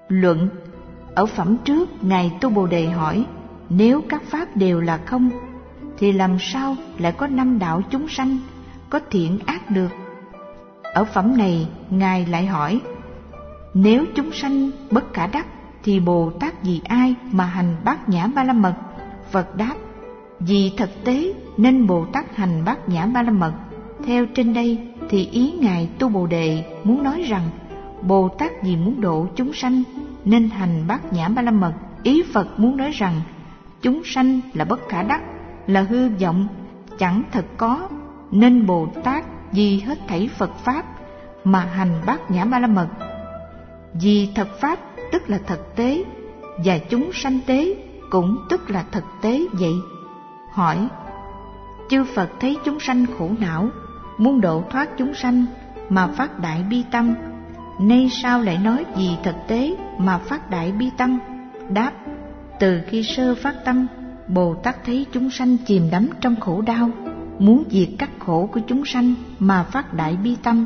Luận. Ở phẩm trước, Ngài Tu Bồ Đề hỏi, nếu các pháp đều là không, thì làm sao lại có 5 đạo chúng sanh, có thiện ác được? Ở phẩm này, Ngài lại hỏi, nếu chúng sanh bất khả đắc, thì Bồ Tát vì ai mà hành Bát Nhã Ba La Mật? Phật đáp, vì thực tế nên Bồ Tát hành Bát Nhã Ba La Mật. Theo trên đây thì ý Ngài Tu Bồ Đề muốn nói rằng Bồ Tát vì muốn độ chúng sanh nên hành Bát Nhã Ba La Mật. Ý Phật muốn nói rằng chúng sanh là bất khả đắc, là hư vọng, chẳng thật có, nên Bồ Tát vì hết thảy Phật Pháp mà hành Bát Nhã Ba La Mật. Vì thật Pháp tức là thực tế, và chúng sanh tế cũng tức là thực tế vậy. Hỏi, chư Phật thấy chúng sanh khổ não, muốn độ thoát chúng sanh mà phát đại bi tâm, nay sao lại nói vì thực tế mà phát đại bi tâm? Đáp, từ khi sơ phát tâm, Bồ Tát thấy chúng sanh chìm đắm trong khổ đau, muốn diệt các khổ của chúng sanh mà phát đại bi tâm.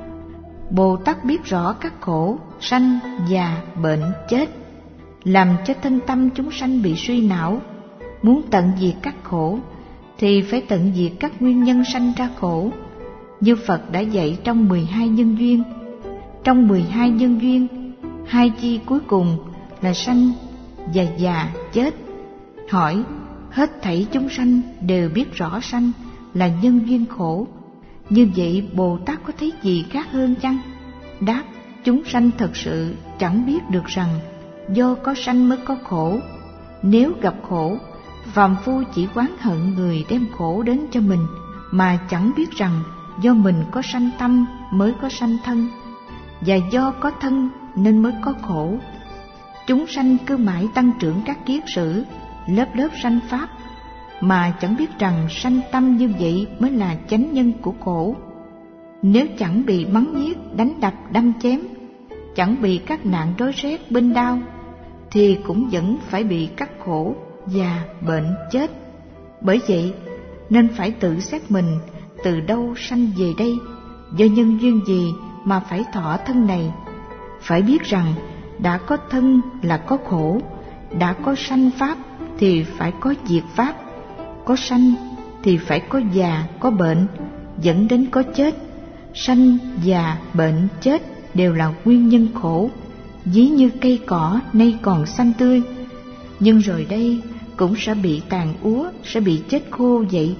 Bồ Tát biết rõ các khổ sanh, già, bệnh, chết, làm cho thân tâm chúng sanh bị suy não. Muốn tận diệt các khổ thì phải tận diệt các nguyên nhân sanh ra khổ, như Phật đã dạy trong 12 nhân duyên. Trong 12 nhân duyên, 2 chi cuối cùng là sanh và già, chết. Hỏi, hết thảy chúng sanh đều biết rõ sanh là nhân duyên khổ, như vậy Bồ Tát có thấy gì khác hơn chăng? Đáp, chúng sanh thật sự chẳng biết được rằng do có sanh mới có khổ. Nếu gặp khổ, phàm phu chỉ oán hận người đem khổ đến cho mình, mà chẳng biết rằng do mình có sanh tâm mới có sanh thân, và do có thân nên mới có khổ. Chúng sanh cứ mãi tăng trưởng các kiết sử, lớp lớp sanh pháp, mà chẳng biết rằng sanh tâm như vậy mới là chánh nhân của khổ. Nếu chẳng bị mắng nhiếc, đánh đập, đâm chém, chẳng bị các nạn rối rét, binh đao, thì cũng vẫn phải bị các khổ, già, bệnh, chết. Bởi vậy nên phải tự xét mình từ đâu sanh về đây, do nhân duyên gì mà phải thọ thân này. Phải biết rằng đã có thân là có khổ, đã có sanh pháp thì phải có diệt pháp, có sanh thì phải có già, có bệnh, dẫn đến có chết. Sanh, già, bệnh, chết đều là nguyên nhân khổ. Ví như cây cỏ nay còn xanh tươi, nhưng rồi đây cũng sẽ bị tàn úa, sẽ bị chết khô vậy.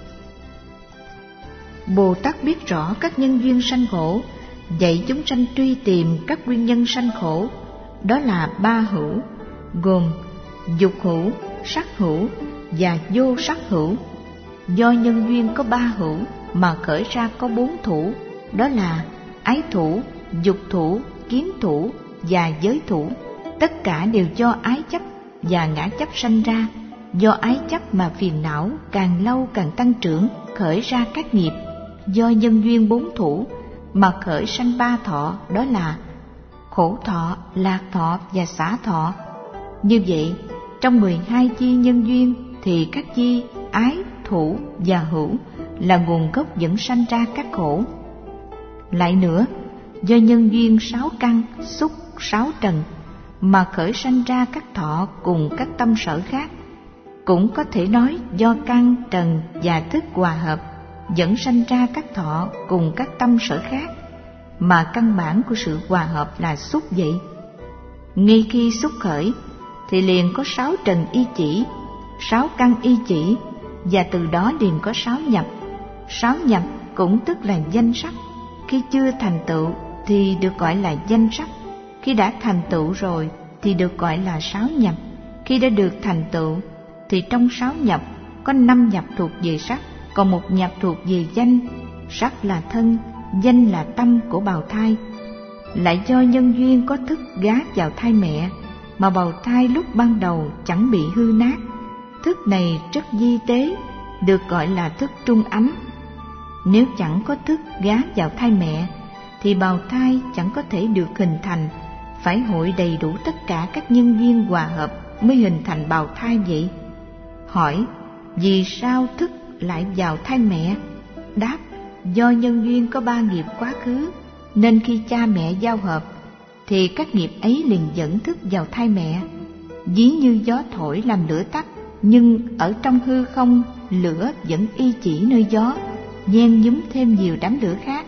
Bồ Tát biết rõ các nhân duyên sanh khổ, dạy chúng sanh truy tìm các nguyên nhân sanh khổ. Đó là 3 hữu, gồm dục hữu, sắc hữu và vô sắc hữu. Do nhân duyên có 3 hữu mà khởi ra có 4 thủ, đó là ái thủ, dục thủ, kiến thủ và giới thủ. Tất cả đều do ái chấp và ngã chấp sanh ra. Do ái chấp mà phiền não càng lâu càng tăng trưởng, khởi ra các nghiệp. Do nhân duyên 4 thủ mà khởi sanh 3 thọ, đó là khổ thọ, lạc thọ và xả thọ. Như vậy, trong 12 chi nhân duyên thì các chi ái, thủ và hữu là nguồn gốc dẫn sanh ra các khổ. Lại nữa, do nhân duyên 6 căn, xúc, 6 trần mà khởi sanh ra các thọ cùng các tâm sở khác. Cũng có thể nói do căn, trần và thức hòa hợp dẫn sanh ra các thọ cùng các tâm sở khác, mà căn bản của sự hòa hợp là xúc vậy. Ngay khi xúc khởi thì liền có 6 trần y chỉ, 6 căn y chỉ, và từ đó liền có 6 nhập. 6 nhập cũng tức là danh sắc. Khi chưa thành tựu thì được gọi là danh sắc, khi đã thành tựu rồi thì được gọi là 6 nhập. Khi đã được thành tựu thì trong 6 nhập có 5 nhập thuộc về sắc, còn 1 nhập thuộc về danh. Sắc là thân, danh là tâm của bào thai. Lại do nhân duyên có thức gá vào thai mẹ, mà bào thai lúc ban đầu chẳng bị hư nát. Thức này rất di tế, được gọi là thức trung ấm. Nếu chẳng có thức gá vào thai mẹ thì bào thai chẳng có thể được hình thành, phải hội đầy đủ tất cả các nhân duyên hòa hợp mới hình thành bào thai vậy. Hỏi, vì sao thức lại vào thai mẹ? Đáp, do nhân duyên có 3 nghiệp quá khứ, nên khi cha mẹ giao hợp thì các nghiệp ấy liền dẫn thức vào thai mẹ. Ví như gió thổi làm lửa tắt, nhưng ở trong hư không, lửa vẫn y chỉ nơi gió, nhen nhúm thêm nhiều đám lửa khác.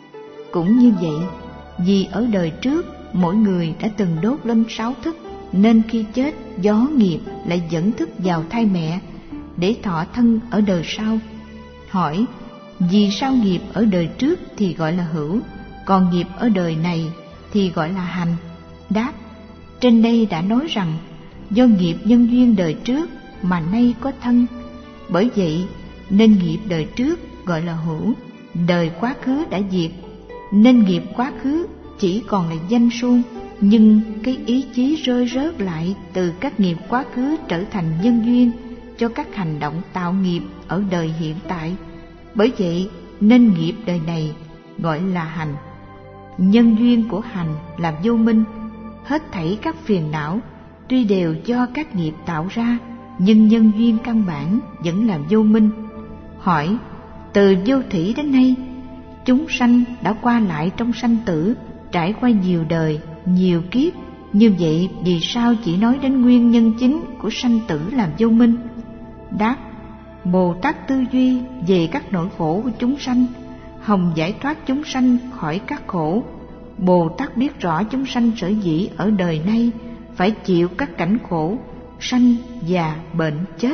Cũng như vậy, vì ở đời trước mỗi người đã từng đốt lên 6 thức, nên khi chết, gió nghiệp lại dẫn thức vào thai mẹ để thọ thân ở đời sau. Hỏi, vì sao nghiệp ở đời trước thì gọi là hữu, còn nghiệp ở đời này thì gọi là hành? Đáp, trên đây đã nói rằng do nghiệp nhân duyên đời trước mà nay có thân, bởi vậy nên nghiệp đời trước gọi là hữu. Đời quá khứ đã diệt, nên nghiệp quá khứ chỉ còn là danh suông, nhưng cái ý chí rơi rớt lại từ các nghiệp quá khứ trở thành nhân duyên cho các hành động tạo nghiệp ở đời hiện tại. Bởi vậy nên nghiệp đời này gọi là hành. Nhân duyên của hành là vô minh. Hết thảy các phiền não tuy đều do các nghiệp tạo ra, nhưng nhân duyên căn bản vẫn là vô minh. Hỏi, từ vô thủy đến nay, chúng sanh đã qua lại trong sanh tử, trải qua nhiều đời, nhiều kiếp. Như vậy vì sao chỉ nói đến nguyên nhân chính của sanh tử là vô minh? Đáp, Bồ Tát tư duy về các nỗi khổ của chúng sanh, hòng giải thoát chúng sanh khỏi các khổ. Bồ Tát biết rõ chúng sanh sở dĩ ở đời nay phải chịu các cảnh khổ, sanh, già, bệnh, chết,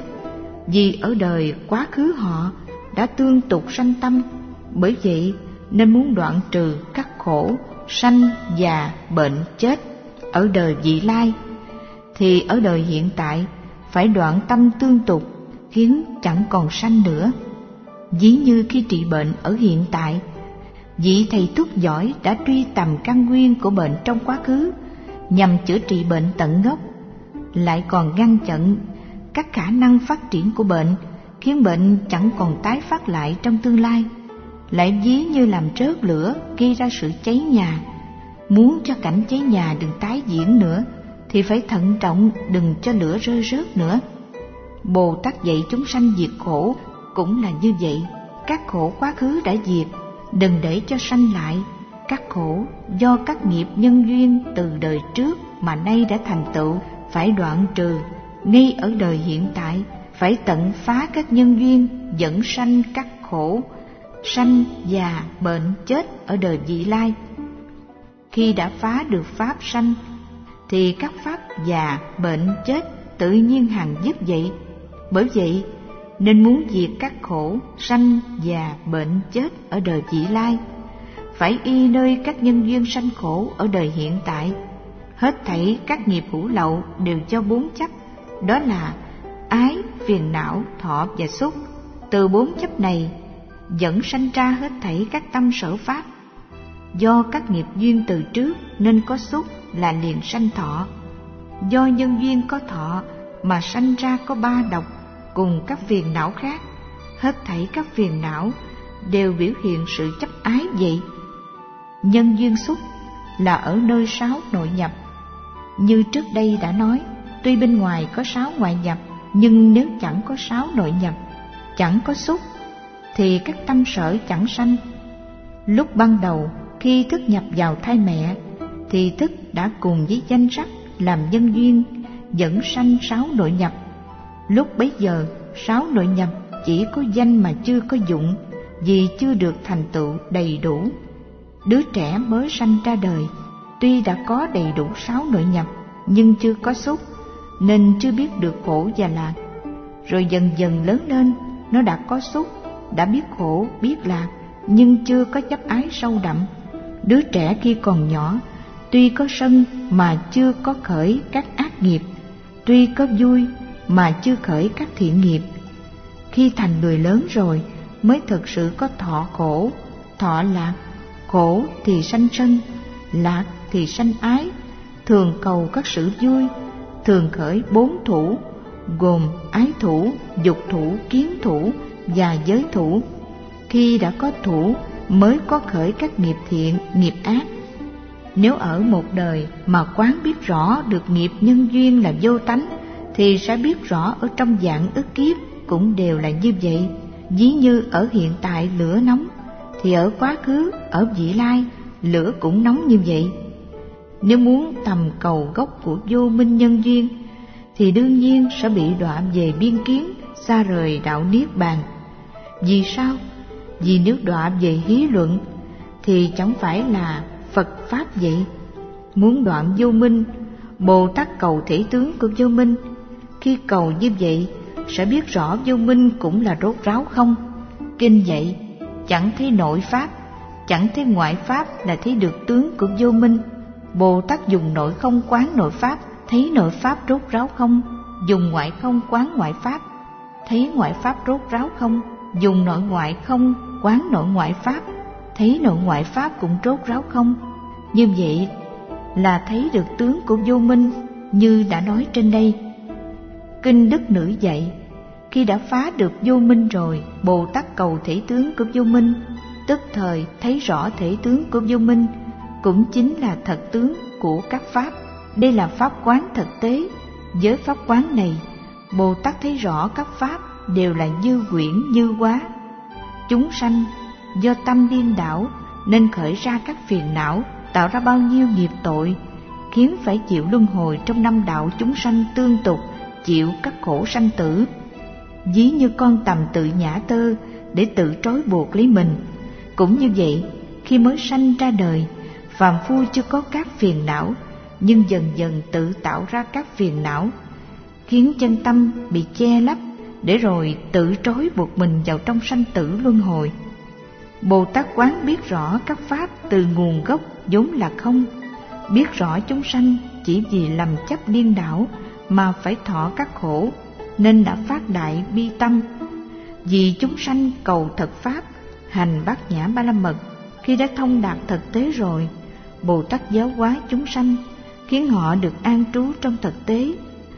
vì ở đời quá khứ họ đã tương tục sanh tâm. Bởi vậy nên muốn đoạn trừ các khổ, sanh, già, bệnh, chết ở đời vị lai, thì ở đời hiện tại phải đoạn tâm tương tục, khiến chẳng còn sanh nữa. Ví như khi trị bệnh ở hiện tại, vị thầy thuốc giỏi đã truy tầm căn nguyên của bệnh trong quá khứ nhằm chữa trị bệnh tận gốc, lại còn ngăn chặn các khả năng phát triển của bệnh, khiến bệnh chẳng còn tái phát lại trong tương lai. Lại ví như làm rớt lửa gây ra sự cháy nhà. Muốn cho cảnh cháy nhà đừng tái diễn nữa thì phải thận trọng đừng cho lửa rơi rớt nữa. Bồ Tát dạy chúng sanh diệt khổ cũng là như vậy. Các khổ quá khứ đã diệt, đừng để cho sanh lại. Các khổ do các nghiệp nhân duyên từ đời trước mà nay đã thành tựu phải đoạn trừ. Ngay ở đời hiện tại phải tận phá các nhân duyên dẫn sanh các khổ, sanh, già, bệnh, chết ở đời vị lai. Khi đã phá được pháp sanh thì các pháp già, bệnh, chết tự nhiên hằng dứt vậy. Bởi vậy nên muốn diệt các khổ, sanh, già, bệnh, chết ở đời vị lai, phải y nơi các nhân duyên sanh khổ ở đời hiện tại. Hết thảy các nghiệp hữu lậu đều do 4 chấp, đó là ái, phiền não, thọ và xúc. Từ 4 chấp này dẫn sanh ra hết thảy các tâm sở pháp. Do các nghiệp duyên từ trước nên có xúc là liền sanh thọ. Do nhân duyên có thọ mà sanh ra có 3 độc cùng các phiền não khác. Hết thảy các phiền não đều biểu hiện sự chấp ái vậy. Nhân duyên xúc là ở nơi 6 nội nhập. Như trước đây đã nói, tuy bên ngoài có 6 ngoại nhập, nhưng nếu chẳng có 6 nội nhập, chẳng có xúc, thì các tâm sở chẳng sanh. Lúc ban đầu khi thức nhập vào thai mẹ, thì thức đã cùng với danh sắc làm nhân duyên dẫn sanh 6 nội nhập. Lúc bấy giờ 6 nội nhập chỉ có danh mà chưa có dụng, vì chưa được thành tựu đầy đủ. Đứa trẻ mới sanh ra đời tuy đã có đầy đủ 6 nội nhập nhưng chưa có xúc, nên chưa biết được khổ và lạc. Rồi dần dần lớn lên, nó đã có xúc, đã biết khổ biết lạc, nhưng chưa có chấp ái sâu đậm. Đứa trẻ khi còn nhỏ tuy có sân mà chưa có khởi các ác nghiệp, tuy có vui mà chưa khởi các thiện nghiệp. Khi thành người lớn rồi mới thực sự có thọ khổ, thọ lạc. Khổ thì sanh sân, lạc thì sanh ái. Thường cầu các sự vui, thường khởi 4 thủ, gồm ái thủ, dục thủ, kiến thủ và giới thủ. Khi đã có thủ mới có khởi các nghiệp thiện, nghiệp ác. Nếu ở một đời mà quán biết rõ được nghiệp nhân duyên là vô tánh, thì sẽ biết rõ ở trong vạn ức kiếp cũng đều là như vậy. Ví như ở hiện tại lửa nóng, thì ở quá khứ, ở vị lai, lửa cũng nóng như vậy. Nếu muốn tầm cầu gốc của vô minh nhân duyên thì đương nhiên sẽ bị đọa về biên kiến, xa rời đạo niết bàn. Vì sao? Vì nếu đọa về hí luận thì chẳng phải là Phật Pháp vậy. Muốn đoạn vô minh, Bồ Tát cầu thể tướng của vô minh. Khi cầu như vậy sẽ biết rõ vô minh cũng là rốt ráo không. Kinh dạy chẳng thấy nội Pháp, chẳng thấy ngoại Pháp là thấy được tướng của vô minh. Bồ Tát dùng nội không quán nội Pháp, thấy nội Pháp rốt ráo không. Dùng ngoại không quán ngoại Pháp, thấy ngoại Pháp rốt ráo không. Dùng nội ngoại không quán nội ngoại Pháp, thấy nội ngoại Pháp cũng rốt ráo không. Như vậy là thấy được tướng của vô minh như đã nói trên đây. Kinh Đức Nữ dạy, khi đã phá được vô minh rồi, Bồ Tát cầu thể tướng của vô minh, tức thời thấy rõ thể tướng của vô minh, cũng chính là thật tướng của các Pháp. Đây là Pháp quán thực tế. Với Pháp quán này, Bồ Tát thấy rõ các Pháp đều là như quyển như hóa. Chúng sanh do tâm điên đảo nên khởi ra các phiền não, tạo ra bao nhiêu nghiệp tội, khiến phải chịu luân hồi trong năm đạo chúng sanh tương tục, chịu các khổ sanh tử. Ví như con tầm tự nhả tơ để tự trói buộc lấy mình. Cũng như vậy, khi mới sanh ra đời, phàm phu chưa có các phiền não, nhưng dần dần tự tạo ra các phiền não, khiến chân tâm bị che lấp, để rồi tự trói buộc mình vào trong sanh tử luân hồi. Bồ Tát quán biết rõ các Pháp từ nguồn gốc vốn là không, biết rõ chúng sanh chỉ vì lầm chấp điên đảo mà phải thọ các khổ, nên đã phát đại bi tâm. Vì chúng sanh cầu thật Pháp, hành Bát Nhã Ba La Mật, khi đã thông đạt thực tế rồi, Bồ Tát giáo hóa chúng sanh, khiến họ được an trú trong thực tế.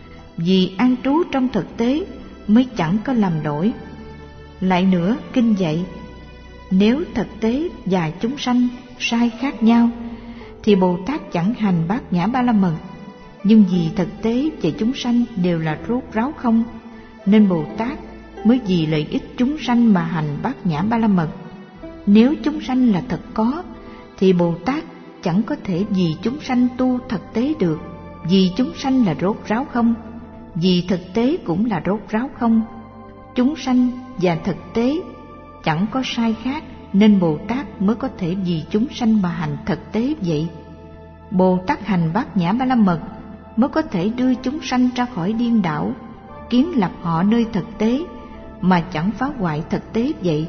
Vì an trú trong thực tế mới chẳng có lầm lỗi. Lại nữa, kinh dạy, nếu thực tế và chúng sanh sai khác nhau thì Bồ Tát chẳng hành Bát Nhã Ba La Mật. Nhưng vì thực tế và chúng sanh đều là rốt ráo không, nên Bồ Tát mới vì lợi ích chúng sanh mà hành Bát Nhã Ba La Mật. Nếu chúng sanh là thật có thì Bồ Tát chẳng có thể vì chúng sanh tu thực tế được. Vì chúng sanh là rốt ráo không, vì thực tế cũng là rốt ráo không. Chúng sanh và thực tế chẳng có sai khác, nên Bồ Tát mới có thể vì chúng sanh mà hành thực tế vậy. Bồ Tát hành Bát Nhã Ba La Mật mới có thể đưa chúng sanh ra khỏi điên đảo, kiến lập họ nơi thực tế mà chẳng phá hoại thực tế vậy.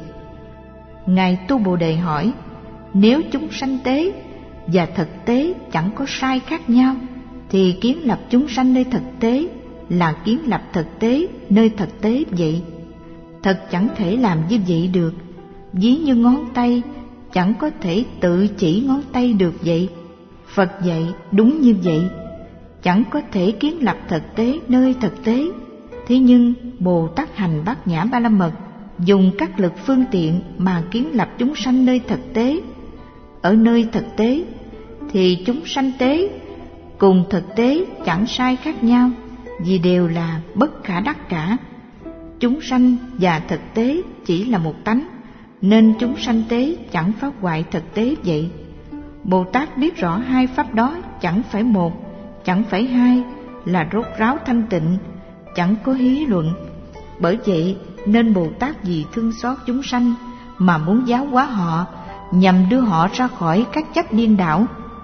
Ngài Tu Bồ Đề hỏi, nếu chúng sanh tế và thực tế chẳng có sai khác nhau thì kiến lập chúng sanh nơi thực tế là kiến lập thực tế nơi thực tế vậy. Thật chẳng thể làm như vậy được. Ví như ngón tay chẳng có thể tự chỉ ngón tay được vậy. Phật dạy đúng như vậy, chẳng có thể kiến lập thực tế nơi thực tế. Thế nhưng Bồ Tát hành Bát Nhã Ba La Mật, dùng các lực phương tiện mà kiến lập chúng sanh nơi thực tế. Ở nơi thực tế thì chúng sanh tế cùng thực tế chẳng sai khác nhau, vì đều là bất khả đắc cả. Chúng sanh và thực tế chỉ là một tánh, nên chúng sanh tế chẳng phá hoại thực tế vậy. Bồ Tát biết rõ hai pháp đó chẳng phải một, chẳng phải hai, là rốt ráo thanh tịnh, chẳng có hí luận. Bởi vậy nên Bồ Tát vì thương xót chúng sanh mà muốn giáo hóa họ, nhằm đưa họ ra khỏi các chấp điên đảo.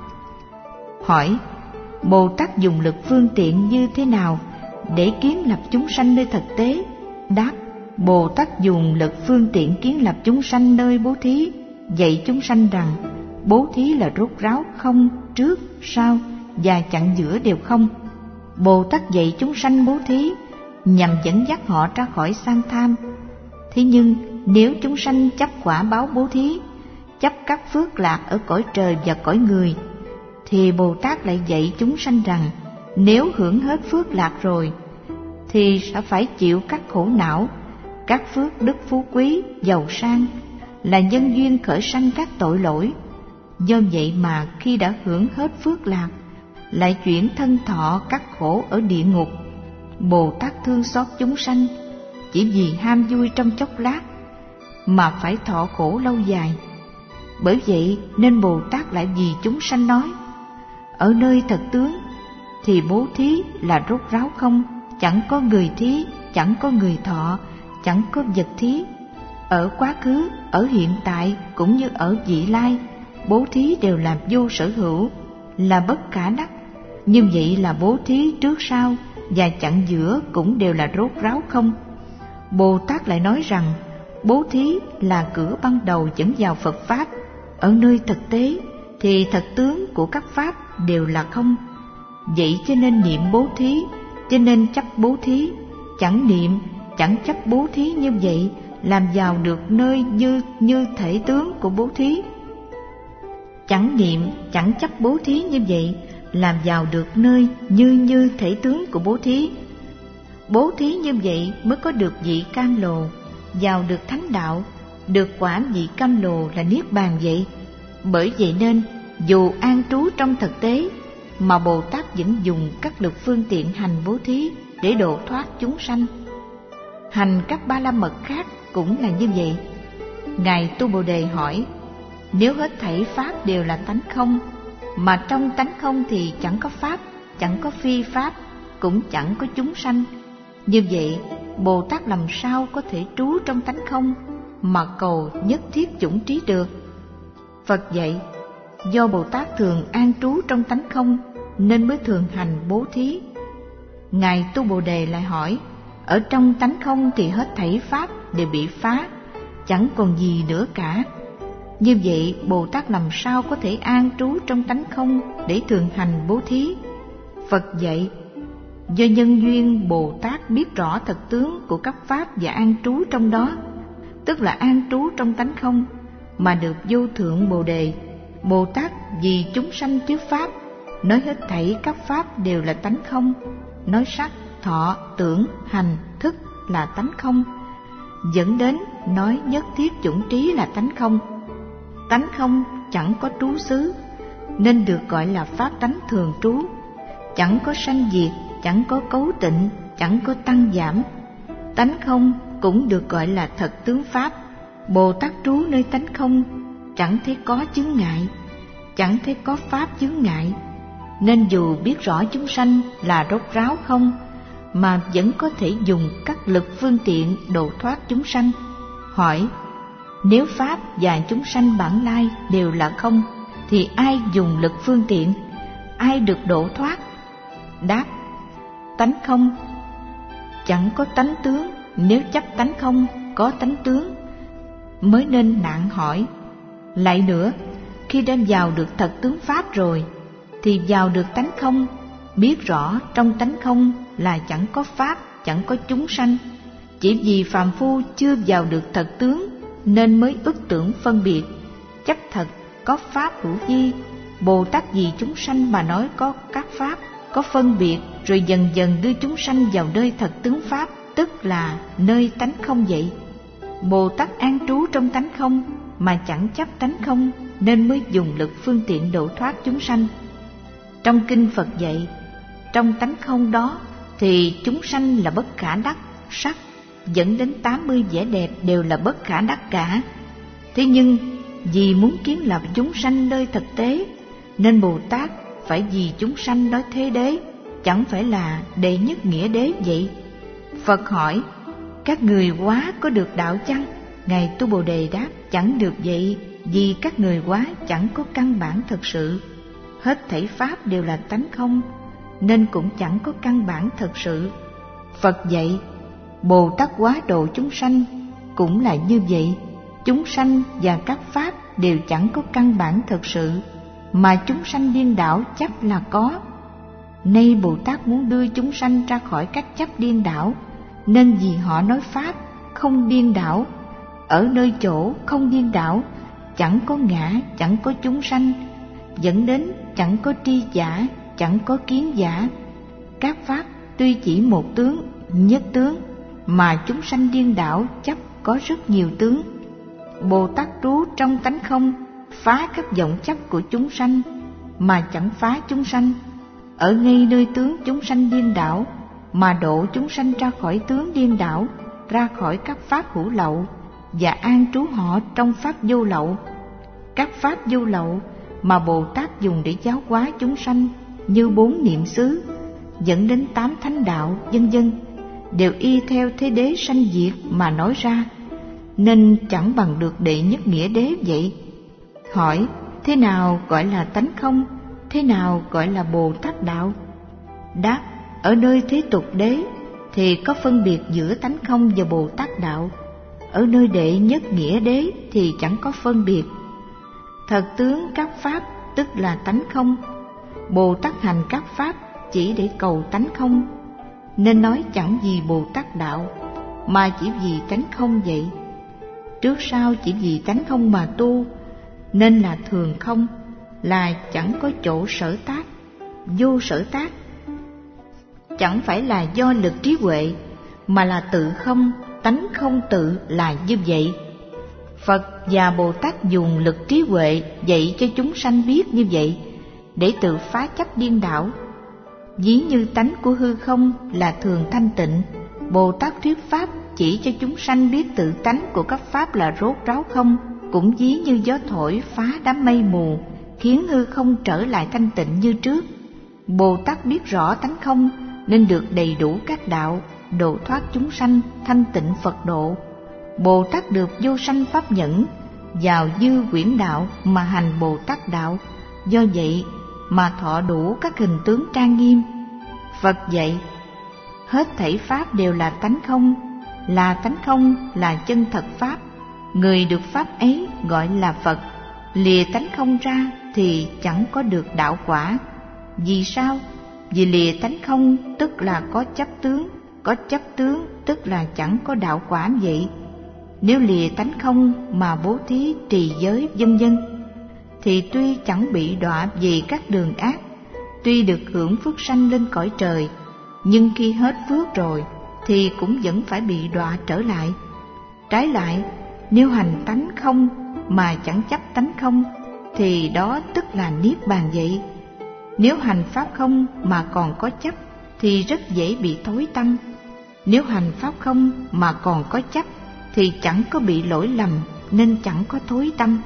Hỏi, Bồ Tát dùng lực phương tiện như thế nào để kiến lập chúng sanh nơi thực tế? Đáp, Bồ Tát dùng lực phương tiện kiến lập chúng sanh nơi bố thí, dạy chúng sanh rằng bố thí là rốt ráo không, trước, sau và chặn giữa đều không. Bồ Tát dạy chúng sanh bố thí nhằm dẫn dắt họ ra khỏi sang tham. Thế nhưng nếu chúng sanh chấp quả báo bố thí, chấp các phước lạc ở cõi trời và cõi người, thì Bồ Tát lại dạy chúng sanh rằng nếu hưởng hết phước lạc rồi thì sẽ phải chịu các khổ não, các phước đức phú quý, giàu sang, là nhân duyên khởi sanh các tội lỗi. Do vậy mà khi đã hưởng hết phước lạc, lại chuyển thân thọ các khổ ở địa ngục. Bồ Tát thương xót chúng sanh, chỉ vì ham vui trong chốc lát mà phải thọ khổ lâu dài. Bởi vậy nên Bồ Tát lại vì chúng sanh nói, ở nơi thật tướng thì bố thí là rốt ráo không, chẳng có người thí, chẳng có người thọ, chẳng có vật thí. Ở quá khứ, ở hiện tại cũng như ở vị lai, bố thí đều là vô sở hữu, là bất khả đắc. Như vậy là bố thí trước sau và chặn giữa cũng đều là rốt ráo không. Bồ Tát lại nói rằng bố thí là cửa ban đầu dẫn vào Phật Pháp. Ở nơi thực tế thì thật tướng của các Pháp đều là không. Vậy cho nên niệm bố thí, cho nên chấp bố thí. Chẳng niệm, chẳng chấp bố thí như vậy làm vào được nơi như thể tướng của bố thí. Chẳng niệm, chẳng chấp bố thí như vậy làm vào được nơi như thể tướng của bố thí. Bố thí như vậy mới có được vị cam lồ, vào được thánh đạo, được quả vị cam lồ là niết bàn vậy. Bởi vậy nên dù an trú trong thực tế mà Bồ Tát vẫn dùng các lực phương tiện hành bố thí để độ thoát chúng sanh. Hành các ba la mật khác cũng là như vậy. Ngài Tu Bồ Đề hỏi: nếu hết thảy pháp đều là tánh không, mà trong tánh không thì chẳng có pháp, chẳng có phi pháp, cũng chẳng có chúng sanh, như vậy Bồ Tát làm sao có thể trú trong tánh không mà cầu nhất thiết chủng trí được? Phật dạy, do Bồ Tát thường an trú trong tánh không nên mới thường hành bố thí. Ngài Tu Bồ Đề lại hỏi: ở trong tánh không thì hết thảy pháp đều bị phá, chẳng còn gì nữa cả. Như vậy Bồ Tát làm sao có thể an trú trong tánh không để thường hành bố thí? Phật dạy, do nhân duyên Bồ Tát biết rõ thật tướng của các pháp và an trú trong đó, tức là an trú trong tánh không, mà được vô thượng Bồ Đề. Bồ Tát vì chúng sanh trước pháp, nói hết thảy các pháp đều là tánh không, nói sắc, thọ, tưởng, hành, thức là tánh không, dẫn đến nói nhất thiết chủng trí là tánh không. Tánh không chẳng có trú xứ, nên được gọi là pháp tánh thường trú. Chẳng có sanh diệt, chẳng có cấu tịnh, chẳng có tăng giảm. Tánh không cũng được gọi là thật tướng pháp. Bồ Tát trú nơi tánh không, chẳng thấy có chướng ngại, chẳng thấy có pháp chướng ngại, nên dù biết rõ chúng sanh là rốt ráo không, mà vẫn có thể dùng các lực phương tiện độ thoát chúng sanh. Hỏi: nếu pháp và chúng sanh bản lai đều là không, thì ai dùng lực phương tiện, ai được độ thoát? Đáp: tánh không chẳng có tánh tướng, nếu chấp tánh không có tánh tướng, mới nên nạn hỏi. Lại nữa, khi đem vào được thật tướng pháp rồi, thì vào được tánh không, biết rõ trong tánh không là chẳng có pháp, chẳng có chúng sanh. Chỉ vì phàm phu chưa vào được thật tướng nên mới ức tưởng phân biệt, chấp thật có pháp hữu vi. Bồ Tát vì chúng sanh mà nói có các pháp, có phân biệt, rồi dần dần đưa chúng sanh vào nơi thật tướng pháp, tức là nơi tánh không vậy. Bồ Tát an trú trong tánh không mà chẳng chấp tánh không, nên mới dùng lực phương tiện độ thoát chúng sanh. Trong kinh Phật dạy, trong tánh không đó thì chúng sanh là bất khả đắc, sắc dẫn đến 80 vẻ đẹp đều là bất khả đắc cả. Thế nhưng vì muốn kiến lập chúng sanh nơi thực tế, nên Bồ Tát phải vì chúng sanh nói thế đế, chẳng phải là đệ nhất nghĩa đế vậy. Phật hỏi: các người quá có được đạo chăng? Ngài Tu Bồ Đề đáp: chẳng được vậy, vì các người quá chẳng có căn bản thực sự. Hết thảy pháp đều là tánh không, nên cũng chẳng có căn bản thực sự. Phật dạy, Bồ Tát quá độ chúng sanh cũng là như vậy. Chúng sanh và các pháp đều chẳng có căn bản thực sự, mà chúng sanh điên đảo chấp là có. Nay Bồ Tát muốn đưa chúng sanh ra khỏi các chấp điên đảo, nên vì họ nói pháp không điên đảo. Ở nơi chỗ không điên đảo, chẳng có ngã, chẳng có chúng sanh, dẫn đến chẳng có tri giả, chẳng có kiến giả. Các pháp tuy chỉ một tướng, nhất tướng, mà chúng sanh điên đảo chấp có rất nhiều tướng. Bồ Tát trú trong tánh không, phá các vọng chấp của chúng sanh, mà chẳng phá chúng sanh. Ở ngay nơi tướng chúng sanh điên đảo, mà độ chúng sanh ra khỏi tướng điên đảo, ra khỏi các pháp hữu lậu, và an trú họ trong pháp vô lậu. Các pháp vô lậu mà Bồ Tát dùng để giáo hóa chúng sanh như 4 niệm xứ, dẫn đến 8 thánh đạo, vân vân, đều y theo thế đế sanh diệt mà nói ra, nên chẳng bằng được đệ nhất nghĩa đế vậy. Hỏi, thế nào gọi là tánh không? Thế nào gọi là Bồ Tát đạo? Đáp, ở nơi thế tục đế thì có phân biệt giữa tánh không và Bồ Tát đạo. Ở nơi đệ nhất nghĩa đế thì chẳng có phân biệt. Thật tướng các pháp tức là tánh không. Bồ Tát hành các pháp chỉ để cầu tánh không, nên nói chẳng vì Bồ Tát đạo, mà chỉ vì tánh không vậy. Trước sau chỉ vì tánh không mà tu, nên là thường không, là chẳng có chỗ sở tác, vô sở tác. Chẳng phải là do lực trí huệ, mà là tự không, tánh không tự là như vậy. Phật và Bồ Tát dùng lực trí huệ dạy cho chúng sanh biết như vậy, để tự phá chấp điên đảo. Ví như tánh của hư không là thường thanh tịnh, Bồ Tát thuyết pháp chỉ cho chúng sanh biết tự tánh của các pháp là rốt ráo không, cũng ví như gió thổi phá đám mây mù, khiến hư không trở lại thanh tịnh như trước. Bồ Tát biết rõ tánh không, nên được đầy đủ các đạo, độ thoát chúng sanh, thanh tịnh Phật độ. Bồ Tát được vô sanh pháp nhẫn, vào dư quyển đạo mà hành Bồ Tát đạo, do vậy mà thọ đủ các hình tướng trang nghiêm. Phật dạy, hết thảy pháp đều là tánh không là chân thật pháp. Người được pháp ấy gọi là Phật. Lìa tánh không ra thì chẳng có được đạo quả. Vì sao? Vì lìa tánh không tức là có chấp tướng tức là chẳng có đạo quả vậy. Nếu lìa tánh không mà bố thí trì giới vân vân, thì tuy chẳng bị đọa vì các đường ác, tuy được hưởng phước sanh lên cõi trời, nhưng khi hết phước rồi thì cũng vẫn phải bị đọa trở lại. Trái lại, nếu hành tánh không mà chẳng chấp tánh không, thì đó tức là niết bàn vậy. Nếu hành pháp không mà còn có chấp, thì rất dễ bị thối tâm. Nếu hành pháp không mà còn có chấp, thì chẳng có bị lỗi lầm, nên chẳng có thối tâm.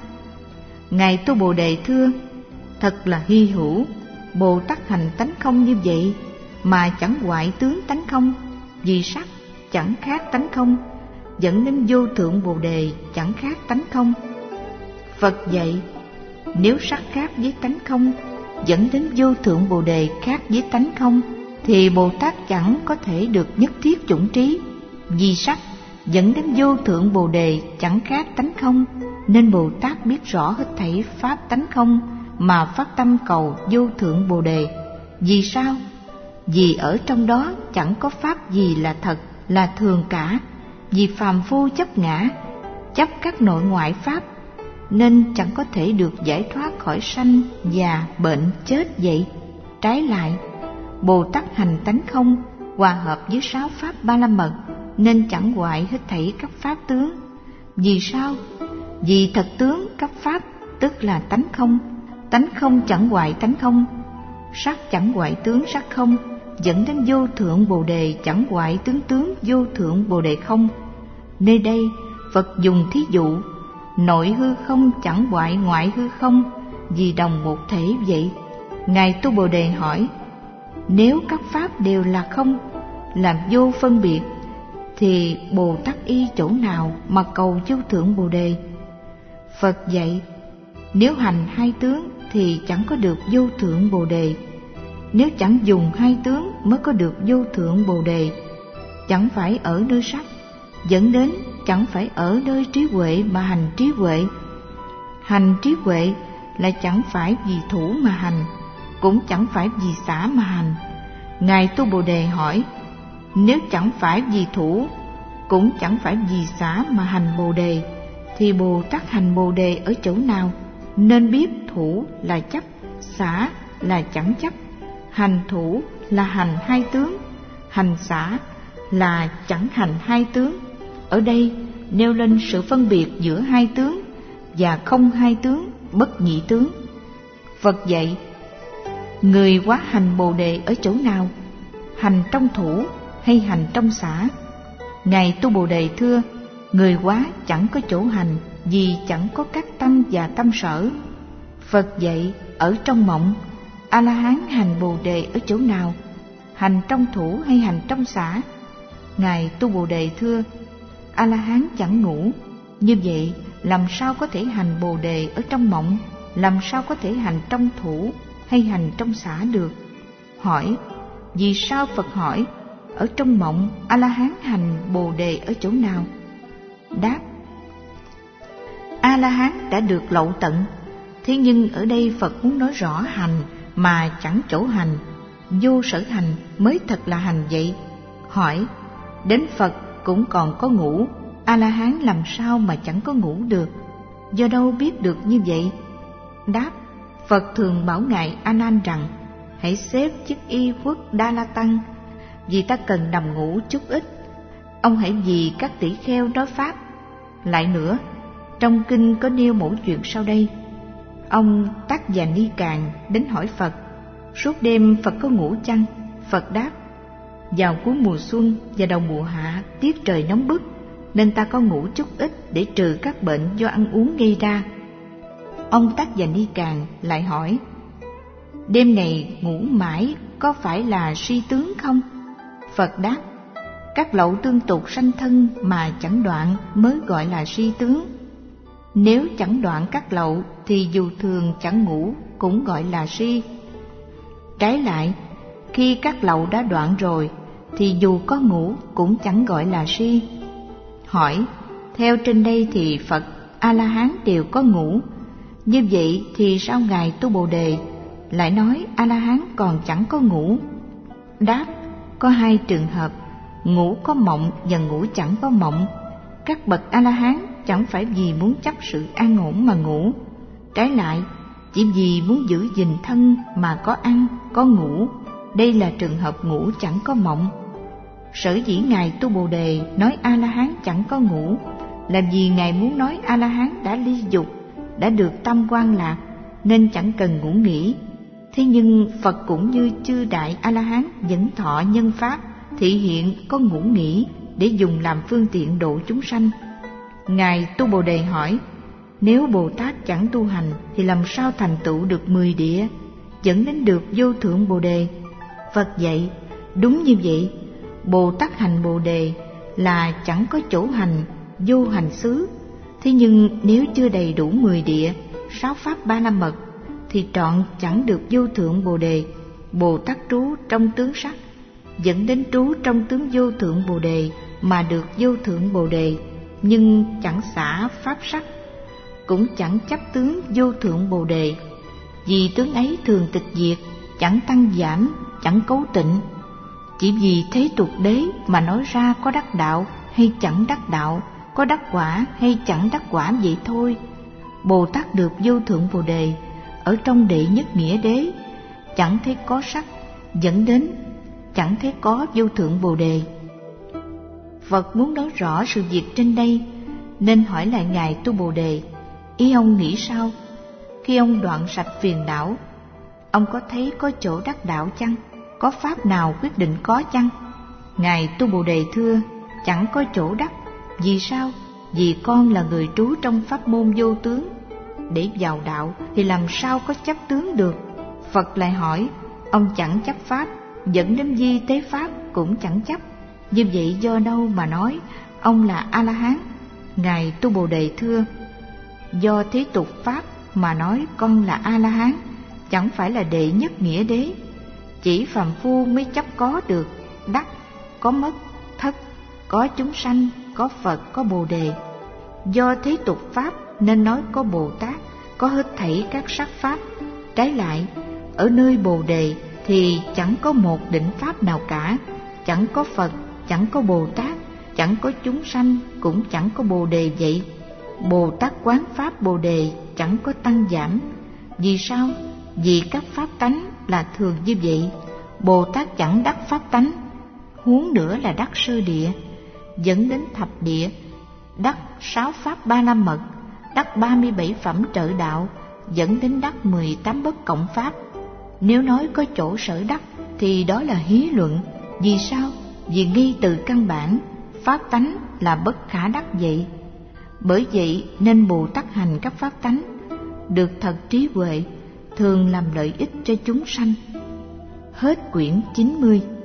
Ngài Tu Bồ Đề thưa, thật là hy hữu, Bồ Tát hành tánh không như vậy, mà chẳng hoại tướng tánh không, vì sắc chẳng khác tánh không, dẫn đến vô thượng Bồ Đề chẳng khác tánh không. Phật dạy, nếu sắc khác với tánh không, dẫn đến vô thượng Bồ Đề khác với tánh không, thì Bồ Tát chẳng có thể được nhất thiết chủng trí. Vì sắc dẫn đến vô thượng Bồ Đề chẳng khác tánh không, nên Bồ Tát biết rõ hết thảy pháp tánh không mà phát tâm cầu vô thượng Bồ Đề. Vì sao? Vì ở trong đó chẳng có pháp gì là thật, là thường cả. Vì phàm phu chấp ngã, chấp các nội ngoại pháp, nên chẳng có thể được giải thoát khỏi sanh, già, bệnh, chết vậy. Trái lại, Bồ Tát hành tánh không, hòa hợp với 6 pháp Ba La Mật, nên chẳng hoại hết thảy các pháp tướng. Vì sao? Vì thật tướng các pháp tức là tánh không chẳng hoại tánh không, sắc chẳng hoại tướng sắc không, dẫn đến vô thượng Bồ Đề chẳng hoại tướng vô thượng Bồ Đề không. Nơi đây Phật dùng thí dụ, nội hư không chẳng hoại ngoại hư không, vì đồng một thể vậy. Ngài Tu Bồ Đề hỏi, nếu các pháp đều là không, làm vô phân biệt, thì Bồ Tát y chỗ nào mà cầu vô thượng Bồ Đề? Phật dạy, nếu hành hai tướng thì chẳng có được vô thượng Bồ Đề. Nếu chẳng dùng hai tướng mới có được vô thượng Bồ Đề. Chẳng phải ở nơi sắc, dẫn đến chẳng phải ở nơi trí huệ mà hành trí huệ. Hành trí huệ là chẳng phải vì thủ mà hành, cũng chẳng phải vì xả mà hành. Ngài Tu Bồ Đề hỏi, nếu chẳng phải vì thủ, cũng chẳng phải vì xả mà hành Bồ Đề, thì Bồ Tát hành Bồ Đề ở chỗ nào? Nên biết thủ là chấp, xả là chẳng chấp. Hành thủ là hành hai tướng, hành xả là chẳng hành hai tướng. Ở đây nêu lên sự phân biệt giữa hai tướng và không hai tướng, bất nhị tướng. Phật dạy, người quá hành Bồ Đề ở chỗ nào? Hành trong thủ hay hành trong xả? Ngài Tu Bồ Đề thưa, người quá chẳng có chỗ hành, vì chẳng có các tâm và tâm sở. Phật dạy ở trong mộng, A-la-hán hành Bồ Đề ở chỗ nào? Hành trong thủ hay hành trong xả? Ngài Tu Bồ Đề thưa: A-la-hán chẳng ngủ. Như vậy làm sao có thể hành Bồ Đề ở trong mộng? Làm sao có thể hành trong thủ hay hành trong xả được? Hỏi: vì sao Phật hỏi ở trong mộng A-la-hán hành Bồ Đề ở chỗ nào? Đáp: A-la-hán đã được lậu tận. Thế nhưng ở đây Phật muốn nói rõ hành mà chẳng chỗ hành, vô sở hành mới thật là hành vậy. Hỏi: đến Phật cũng còn có ngủ, A-la-hán làm sao mà chẳng có ngủ được? Do đâu biết được như vậy? Đáp: Phật thường bảo ngài A Nan rằng: hãy xếp chiếc y quất Đa La Tăng, vì ta cần nằm ngủ chút ít. Ông hãy vì các tỷ kheo nói pháp. Lại nữa, trong kinh có nêu mẫu chuyện sau đây. Ông Tát Già Ni Càn đến hỏi Phật: suốt đêm Phật có ngủ chăng? Phật đáp: vào cuối mùa xuân và đầu mùa hạ, tiết trời nóng bức, nên ta có ngủ chút ít để trừ các bệnh do ăn uống gây ra. Ông Tát Già Ni Càn lại hỏi: đêm này ngủ mãi có phải là suy tướng không? Phật đáp: các lậu tương tục sanh thân mà chẳng đoạn mới gọi là suy tướng. Nếu chẳng đoạn các lậu thì dù thường chẳng ngủ cũng gọi là suy. Trái lại, khi các lậu đã đoạn rồi thì dù có ngủ cũng chẳng gọi là suy. Hỏi: theo trên đây thì Phật A-la-hán đều có ngủ, như vậy thì sao ngài Tu Bồ Đề lại nói A-la-hán còn chẳng có ngủ? Đáp: có hai trường hợp, ngủ có mộng và ngủ chẳng có mộng. Các bậc A-la-hán chẳng phải vì muốn chấp sự an ổn mà ngủ, trái lại chỉ vì muốn giữ gìn thân mà có ăn, có ngủ. Đây là trường hợp ngủ chẳng có mộng. Sở dĩ ngài Tu Bồ Đề nói A-la-hán chẳng có ngủ là vì ngài muốn nói A-la-hán đã ly dục, đã được tam quan lạc nên chẳng cần ngủ nghỉ. Thế nhưng Phật cũng như chư đại A-la-hán vẫn thọ nhân pháp, thị hiện có ngủ nghỉ để dùng làm phương tiện độ chúng sanh. Ngài Tu Bồ Đề hỏi: nếu Bồ Tát chẳng tu hành thì làm sao thành tựu được 10 địa, dẫn đến được vô thượng Bồ Đề? Phật dạy: đúng như vậy. Bồ Tát hành Bồ Đề là chẳng có chỗ hành, vô hành xứ. Thế nhưng nếu chưa đầy đủ 10 địa, 6 pháp 3 la mật thì trọn chẳng được vô thượng Bồ Đề. Bồ Tát trú trong tướng sắc, dẫn đến trú trong tướng vô thượng Bồ Đề mà được vô thượng Bồ Đề, nhưng chẳng xả pháp sắc, cũng chẳng chấp tướng vô thượng Bồ Đề. Vì tướng ấy thường tịch diệt, chẳng tăng giảm, chẳng cấu tịnh. Chỉ vì thế tục đế mà nói ra có đắc đạo hay chẳng đắc đạo, có đắc quả hay chẳng đắc quả vậy thôi. Bồ Tát được vô thượng Bồ Đề ở trong đệ nhất nghĩa đế, chẳng thấy có sắc, dẫn đến chẳng thấy có vô thượng Bồ Đề. Phật muốn nói rõ sự việc trên đây nên hỏi lại ngài Tu Bồ Đề: ý ông nghĩ sao? Khi ông đoạn sạch phiền não, ông có thấy có chỗ đắc đạo chăng? Có pháp nào quyết định có chăng? Ngài Tu Bồ Đề thưa: chẳng có chỗ đắc. Vì sao? Vì con là người trú trong pháp môn vô tướng. Để vào đạo thì làm sao có chấp tướng được? Phật lại hỏi: ông chẳng chấp pháp, dẫn đến di tế pháp cũng chẳng chấp. Như vậy do đâu mà nói ông là A-la-hán? Ngài Tu Bồ Đề thưa: do thế tục pháp mà nói con là A-la-hán, chẳng phải là đệ nhất nghĩa đế. Chỉ phàm phu mới chấp có được, đắc, có mất, thất, có chúng sanh, có Phật, có Bồ Đề. Do thế tục pháp nên nói có Bồ Tát, có hết thảy các sắc pháp. Trái lại, ở nơi Bồ Đề thì chẳng có một định pháp nào cả, chẳng có Phật, chẳng có Bồ Tát, chẳng có chúng sanh, cũng chẳng có Bồ Đề vậy. Bồ Tát quán pháp Bồ Đề chẳng có tăng giảm. Vì sao? Vì các pháp tánh là thường như vậy. Bồ Tát chẳng đắc pháp tánh, huống nữa là đắc sơ địa, dẫn đến thập địa, đắc 6 pháp 3 la mật, đắc 37 phẩm trợ đạo, dẫn đến đắc 18 bất cộng pháp. Nếu nói có chỗ sở đắc thì đó là hí luận. Vì sao? Vì nghi từ căn bản, pháp tánh là bất khả đắc vậy. Bởi vậy nên Bồ Tát hành các pháp tánh. được thật trí huệ thường làm lợi ích cho chúng sanh. Hết quyển 90.